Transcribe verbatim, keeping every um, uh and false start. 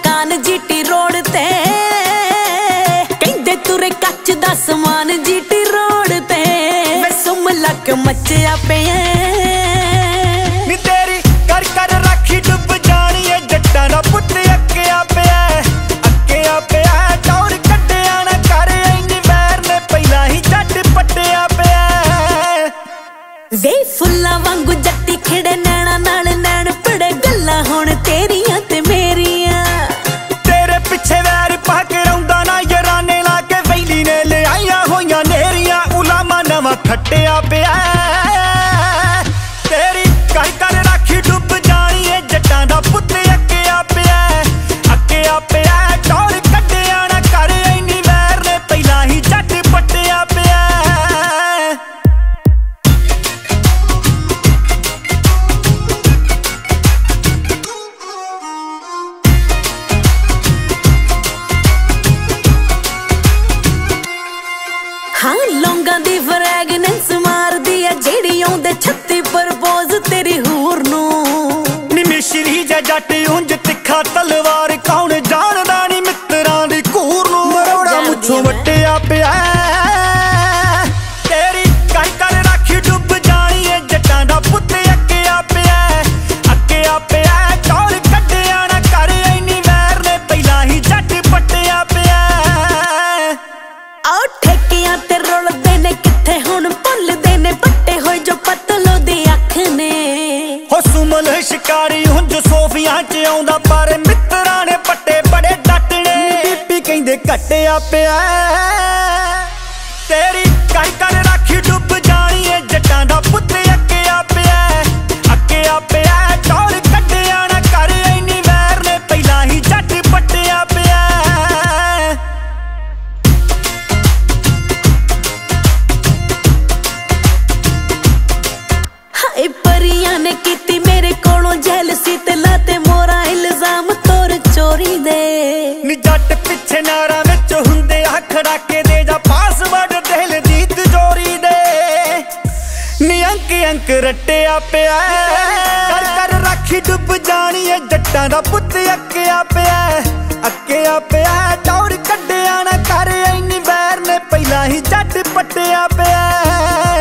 दुकान GT road ते कहंदे तुरे कच दा समान जीटी रोड ते वे सुम लक मचिया पे नी तेरी कर कर राखी डुब जानी है जट्टां दा पुत्त अक्किया पिया अक्किया पिया टौर कड्डिया ना कर इन्नी वैर ने पहला ही जट पट्टिया पिया वे फुल्लां वांगू जट्टी खिड़े नैना नाल नैन पड़े गल्लां हुण तेरियां ते मेरियां तेरे पिछे वैर पा के रौंदा ना यराने ला के वैली ने ले आईयां होईयां नेरियां उलामा नवां खट्टिया पिया तेरी कर कर राखी डुब जानी है जट्टां दा पुत्त अक्किया पिया अक्किया पिया टौर कड्डिया ना कर इन्नी वैर ने पहला ही जट पट्टिया पिया हाँ लौंगा दी फ्रैगनेंस मार दी है जेड़ी आउंदे छत्ती प्रपोज तेरी हूर नू नी मिश्री जा जट उंज तिखा तलवार कौन जानदा नी मित्रां दी घूर नू मरोड़ा मुझों वट्टिया पिया तेरी कर कर राखी डुब जानी है जट्टां दा पुत्त अक्किया पिया अक्किया पिया टौर कड्डिया ना कर इन्नी वैर ने पहला ही जट पट्टिया पिया आओ ठेकियां ते रुलदे ने किथे हुण भुलदे ने पट्टे होए जो पतलो दी अख ने हो सुमन शिकारी हुंज सोफियां च आउंदा पर मित्रां ने पट्टे बड़े डटने बीबी कहंदे कट्टिया पिया तेरी कर कर राखी डुब जानी है जट्टां दा पुत्त अक्किया पिया अक्किया पिया टौर कड्डिया ना कर इन्नी वैर ने पहला ही जट पट्टिया पिया हाय परियां ने कीती मेरे कोलों जेलसी ते लाते मोरा इल्जाम तोर चोरी दे नी जट पिछे नारा विच हुंदे आखड़ा के दे जा पासवर्ड दिल दी तिजोरी दे नी अंक अंक रट्टिया पिया कर कर राखी डुब जानी है जट्टां दा पुत्त अक्किया पिया अक्किया पिया टौर कड्डिया ना कर इन्नी वैर ने पहला ही जट पट्टिया पिया।